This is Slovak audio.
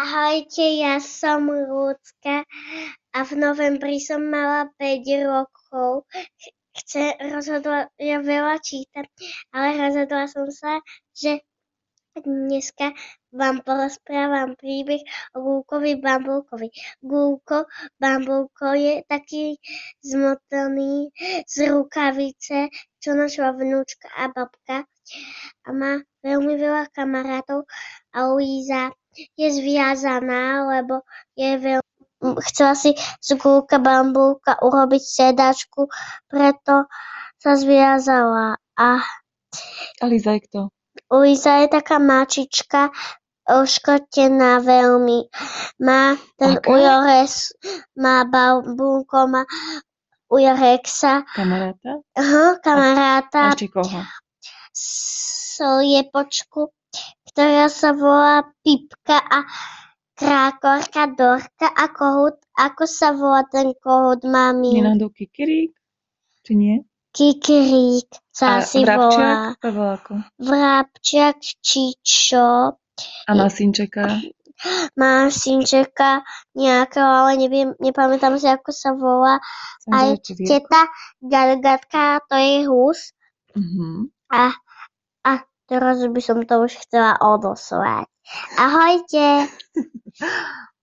Ahojte, ja som Ľudská a v novembri som mala 5 rokov. Ja veľa čítam, ale rozhodla som sa, že dneska vám porozprávam príbeh o Gulkovi Bambulkovi. Gulko Bambulko je taký zmotaný z rukavice, čo našla vnúčka a babka a má veľmi veľa kamarátov a Luisa je zviazaná, lebo chcela si z Gulka Bambulka urobiť sedačku, preto sa zviazala. A Liza je kto? Luisa je taká mačička, oškrtená veľmi. Má ten ujores, má Bambulko, má ujorexa. Kamaráta? Kamaráta. A ešte koho? Sliepočku, ktorá sa volá Pipka a Krákorka, Dorka a kohút. Ako sa volá ten kohút, mami? Nenáhodou Kikirík? Či nie? Kikirík sa si volá. A Vrabčiak? Vrabčiak, Čičo. A Masinčeka? Masinčeka nejakého, ale nepamätám si, ako sa volá. Aj teta Gagatka, to je hus. A teraz by som to už chcela odoslať. Ahojte.